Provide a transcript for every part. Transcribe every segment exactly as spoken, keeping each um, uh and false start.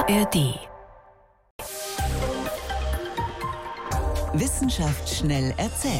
A R D. Wissenschaft schnell erzählt.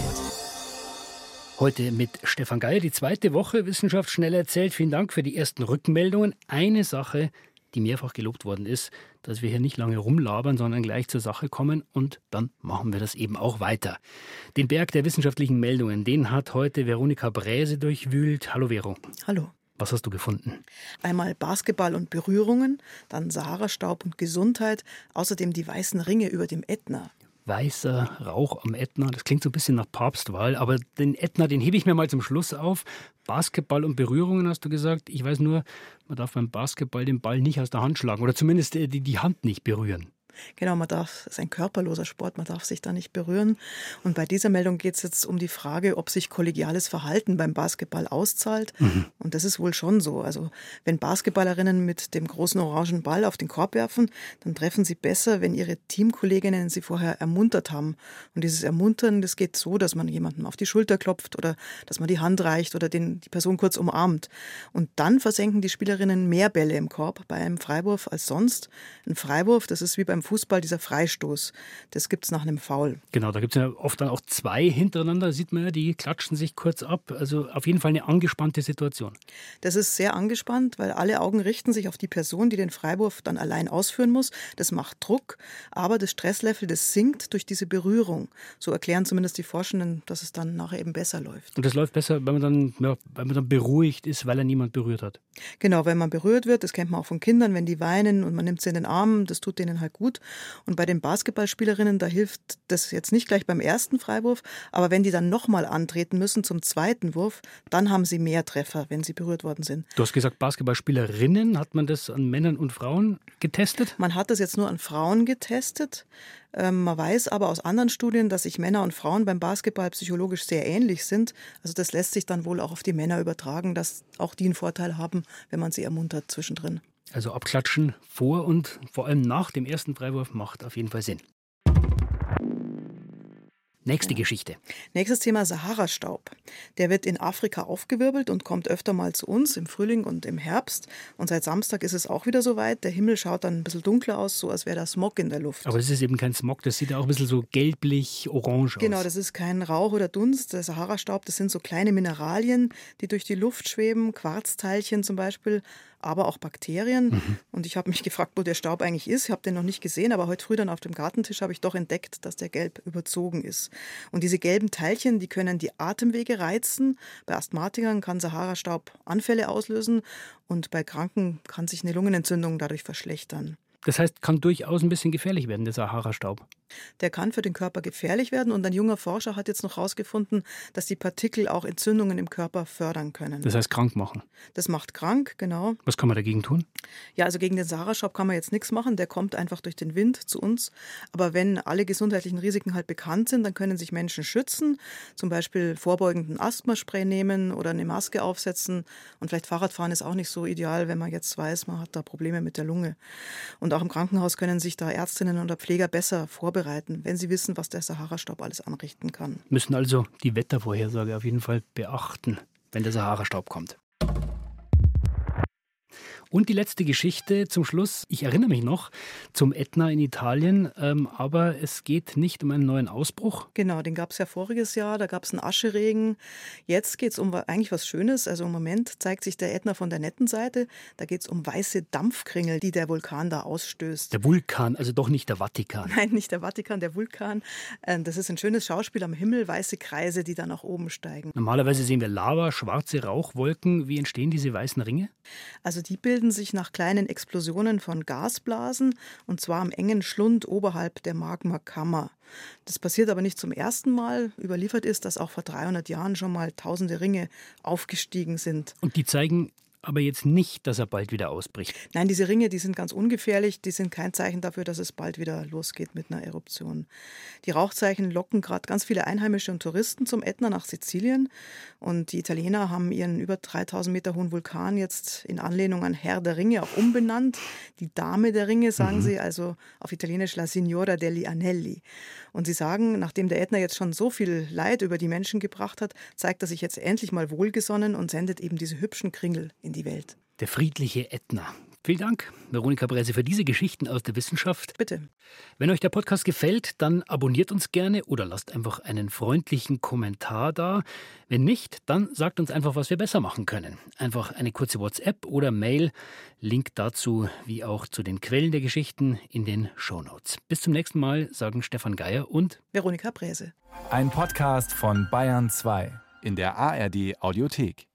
Heute mit Stefan Geier, die zweite Woche Wissenschaft schnell erzählt. Vielen Dank für die ersten Rückmeldungen. Eine Sache, die mehrfach gelobt worden ist, dass wir hier nicht lange rumlabern, sondern gleich zur Sache kommen, und dann machen wir das eben auch weiter. Den Berg der wissenschaftlichen Meldungen, den hat heute Veronika Bräse durchwühlt. Hallo Vero. Hallo. Was hast du gefunden? Einmal Basketball und Berührungen, dann Sahara-Staub und Gesundheit, außerdem die weißen Ringe über dem Ätna. Weißer Rauch am Ätna, das klingt so ein bisschen nach Papstwahl, aber den Ätna, den hebe ich mir mal zum Schluss auf. Basketball und Berührungen, hast du gesagt. Ich weiß nur, man darf beim Basketball den Ball nicht aus der Hand schlagen oder zumindest die, die Hand nicht berühren. Genau, man darf, es ist ein körperloser Sport, man darf sich da nicht berühren. Und bei dieser Meldung geht es jetzt um die Frage, ob sich kollegiales Verhalten beim Basketball auszahlt. Mhm. Und das ist wohl schon so. Also wenn Basketballerinnen mit dem großen orangen Ball auf den Korb werfen, dann treffen sie besser, wenn ihre Teamkolleginnen sie vorher ermuntert haben. Und dieses Ermuntern, das geht so, dass man jemandem auf die Schulter klopft oder dass man die Hand reicht oder den, die Person kurz umarmt. Und dann versenken die Spielerinnen mehr Bälle im Korb bei einem Freiwurf als sonst. Ein Freiwurf, das ist wie beim Fußball dieser Freistoß. Das gibt es nach einem Foul. Genau, da gibt es ja oft dann auch zwei hintereinander, da sieht man ja, die klatschen sich kurz ab. Also auf jeden Fall eine angespannte Situation. Das ist sehr angespannt, weil alle Augen richten sich auf die Person, die den Freiwurf dann allein ausführen muss. Das macht Druck, aber das Stresslevel, das sinkt durch diese Berührung. So erklären zumindest die Forschenden, dass es dann nachher eben besser läuft. Und das läuft besser, wenn man dann, ja, wenn man dann beruhigt ist, weil er niemand berührt hat. Genau, wenn man berührt wird, das kennt man auch von Kindern, wenn die weinen und man nimmt sie in den Arm, das tut denen halt gut. Und bei den Basketballspielerinnen, da hilft das jetzt nicht gleich beim ersten Freiwurf, aber wenn die dann nochmal antreten müssen zum zweiten Wurf, dann haben sie mehr Treffer, wenn sie berührt worden sind. Du hast gesagt, Basketballspielerinnen, hat man das an Männern und Frauen getestet? Man hat das jetzt nur an Frauen getestet. Ähm, man weiß aber aus anderen Studien, dass sich Männer und Frauen beim Basketball psychologisch sehr ähnlich sind. Also das lässt sich dann wohl auch auf die Männer übertragen, dass auch die einen Vorteil haben, wenn man sie ermuntert zwischendrin. Also abklatschen vor und vor allem nach dem ersten Freiwurf macht auf jeden Fall Sinn. Nächste Geschichte. Nächstes Thema: Sahara-Staub. Der wird in Afrika aufgewirbelt und kommt öfter mal zu uns im Frühling und im Herbst. Und seit Samstag ist es auch wieder soweit. Der Himmel schaut dann ein bisschen dunkler aus, so als wäre da Smog in der Luft. Aber es ist eben kein Smog, das sieht ja auch ein bisschen so gelblich-orange aus. Genau, das ist kein Rauch oder Dunst. Der Sahara-Staub, das sind so kleine Mineralien, die durch die Luft schweben, Quarzteilchen zum Beispiel, aber auch Bakterien. Mhm. Und ich habe mich gefragt, wo der Staub eigentlich ist. Ich habe den noch nicht gesehen, aber heute früh dann auf dem Gartentisch habe ich doch entdeckt, dass der gelb überzogen ist. Und diese gelben Teilchen, die können die Atemwege reizen. Bei Asthmatikern kann Sahara-Staub Anfälle auslösen und bei Kranken kann sich eine Lungenentzündung dadurch verschlechtern. Das heißt, kann durchaus ein bisschen gefährlich werden, der Sahara-Staub. Der kann für den Körper gefährlich werden und ein junger Forscher hat jetzt noch herausgefunden, dass die Partikel auch Entzündungen im Körper fördern können. Das heißt krank machen? Das macht krank, genau. Was kann man dagegen tun? Ja, also gegen den Sahara-Staub kann man jetzt nichts machen, der kommt einfach durch den Wind zu uns. Aber wenn alle gesundheitlichen Risiken halt bekannt sind, dann können sich Menschen schützen, zum Beispiel vorbeugenden Asthmaspray nehmen oder eine Maske aufsetzen. Und vielleicht Fahrradfahren ist auch nicht so ideal, wenn man jetzt weiß, man hat da Probleme mit der Lunge. Und auch im Krankenhaus können sich da Ärztinnen oder Pfleger besser vorbereiten, wenn sie wissen, was der Sahara-Staub alles anrichten kann. Müssen also die Wettervorhersage auf jeden Fall beachten, wenn der Sahara-Staub kommt. Und die letzte Geschichte zum Schluss. Ich erinnere mich noch zum Ätna in Italien, ähm, aber es geht nicht um einen neuen Ausbruch. Genau, den gab es ja voriges Jahr, da gab es einen Ascheregen. Jetzt geht es um eigentlich was Schönes. Also im Moment zeigt sich der Ätna von der netten Seite. Da geht es um weiße Dampfkringel, die der Vulkan da ausstößt. Der Vulkan, also doch nicht der Vatikan. Nein, nicht der Vatikan, der Vulkan. Das ist ein schönes Schauspiel am Himmel, weiße Kreise, die da nach oben steigen. Normalerweise sehen wir Lava, schwarze Rauchwolken. Wie entstehen diese weißen Ringe? Also die bilden sich nach kleinen Explosionen von Gasblasen, und zwar am engen Schlund oberhalb der Magmakammer. Das passiert aber nicht zum ersten Mal. Überliefert ist, dass auch vor dreihundert Jahren schon mal tausende Ringe aufgestiegen sind. Und die zeigen aber jetzt nicht, dass er bald wieder ausbricht. Nein, diese Ringe, die sind ganz ungefährlich. Die sind kein Zeichen dafür, dass es bald wieder losgeht mit einer Eruption. Die Rauchzeichen locken gerade ganz viele Einheimische und Touristen zum Ätna nach Sizilien. Und die Italiener haben ihren über dreitausend Meter hohen Vulkan jetzt in Anlehnung an Herr der Ringe auch umbenannt. Die Dame der Ringe, sagen mhm. sie, also auf Italienisch La Signora degli Anelli. Und sie sagen, nachdem der Ätna jetzt schon so viel Leid über die Menschen gebracht hat, zeigt er sich jetzt endlich mal wohlgesonnen und sendet eben diese hübschen Kringel in die Welt. Der friedliche Ätna. Vielen Dank, Veronika Bräse, für diese Geschichten aus der Wissenschaft. Bitte. Wenn euch der Podcast gefällt, dann abonniert uns gerne oder lasst einfach einen freundlichen Kommentar da. Wenn nicht, dann sagt uns einfach, was wir besser machen können. Einfach eine kurze WhatsApp oder Mail. Link dazu, wie auch zu den Quellen der Geschichten, in den Shownotes. Bis zum nächsten Mal, sagen Stefan Geier und Veronika Bräse. Ein Podcast von Bayern zwei in der A R D Audiothek.